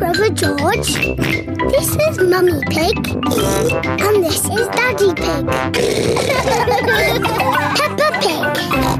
Brother George. This is Mummy Pig. And this is Daddy Pig. Peppa Pig.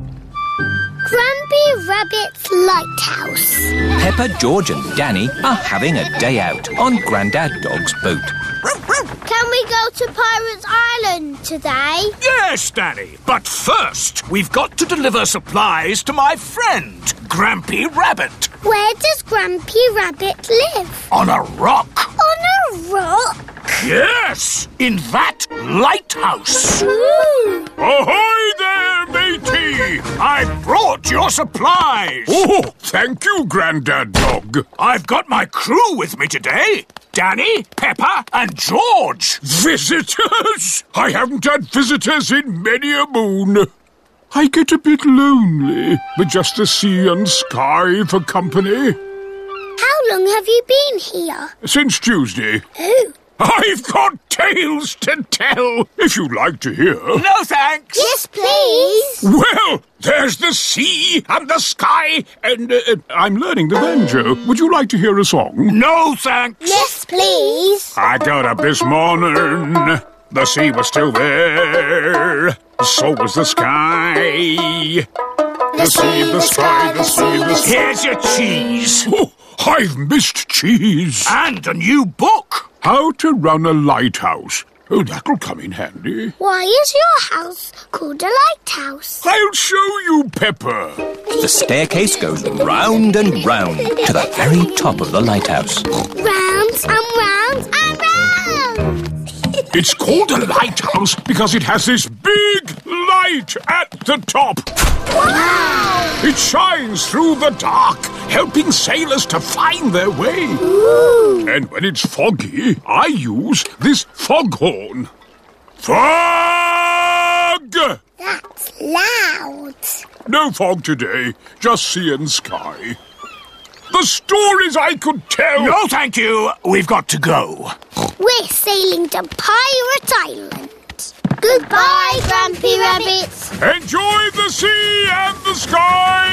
Grumpy Rabbit's Lighthouse. Peppa, George and Danny are having a day out on Grandad Dog's boat. Can we go to Pirates Island today? Yes, Danny. But first, we've got to deliver supplies to my friend, Grampy Rabbit. Where does Grampy Rabbit live? On a rock. On a rock? Yes, in that lighthouse. Ooh. Ahoy there, matey! I brought your supplies. Oh, thank you, Grandad Dog. I've got my crew with me today. Danny, Peppa and George. Visitors? I haven't had visitors in many a moon. I get a bit lonely with just the sea and sky for company. How long have you been here? Since Tuesday. Oh. I've got tales to tell, if you'd like to hear. No, thanks. Yes, please. Well, there's the sea and the sky, and I'm learning the banjo. Would you like to hear a song? No, thanks. Yes, please. I got up this morning. The sea was still there. So was the sky. The sea, the sky, the sea, the sky. Here's your cheese. Oh, I've missed cheese. And a new book. How to run a lighthouse. Oh, that'll come in handy. Why is your house called a lighthouse? I'll show you, Pepper. The staircase goes round and round to the very top of the lighthouse. Round and round and round. It's called a lighthouse because it has this big light at the top. Wow! It shines through the dark, helping sailors to find their way. Ooh. And when it's foggy, I use this foghorn. Fog! That's loud. No fog today, just sea and sky. The stories I could tell. No, thank you. We've got to go. We're sailing to Pirate Island. Goodbye, Grampy Rabbit. Enjoy the sea and the sky.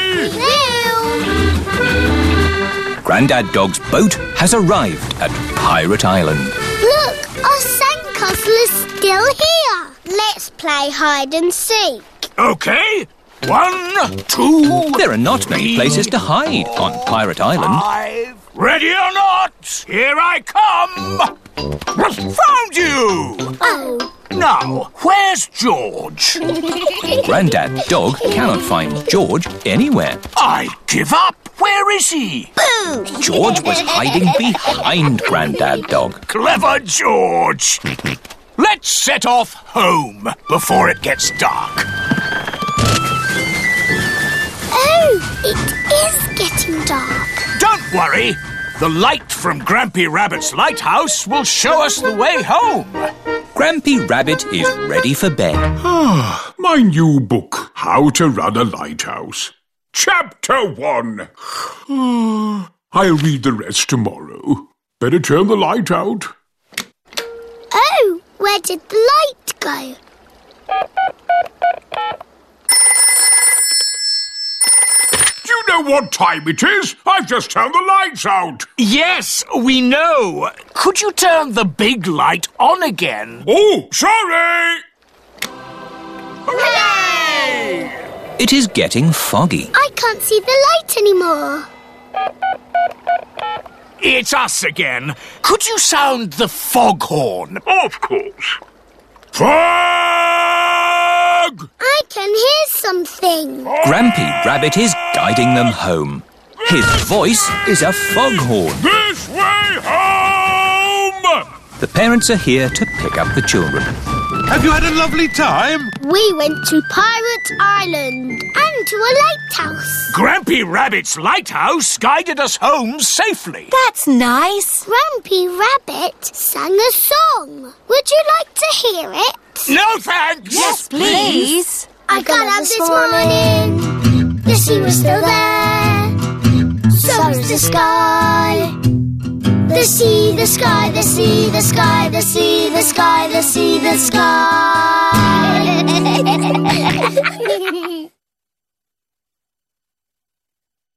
Hello. Grandad Dog's boat has arrived at Pirate Island. Look, our sandcastle is still here. Let's play hide and seek. Okay. 1, 2... There are not many places to hide on Pirate Island. 5. Ready or not, here I come. Found you. Oh. Now, where's George? Grandad Dog cannot find George anywhere. I give up. Where is he? Boo! George was hiding behind Grandad Dog. Clever George. Let's set off home before it gets dark. Oh, it is getting dark. Don't worry. The light from Grampy Rabbit's lighthouse will show us the way home. Grampy Rabbit is ready for bed. My new book, How to Run a Lighthouse. Chapter 1. I'll read the rest tomorrow. Better turn the light out. Oh, where did the light go? Do you know what time it is? I've just turned the lights out. Yes, we know. Could you turn the big light on again? Oh, sorry. Hooray! It is getting foggy. I can't see the light anymore. It's us again. Could you sound the foghorn? Of course. Fog! I can hear something. Grampy Rabbit is guiding them home. His voice is a foghorn. This way home! The parents are here to pick up the children. Have you had a lovely time? We went to Pirate Island and to a lighthouse. Grampy Rabbit's lighthouse guided us home safely. That's nice. Grampy Rabbit sang a song. Would you like to hear it? No thanks. Yes, please. I got up this morning. The sea was still there. So was the sky. The sea, the sky, the sea, the sky, the sea, the sky, the sea, the sky.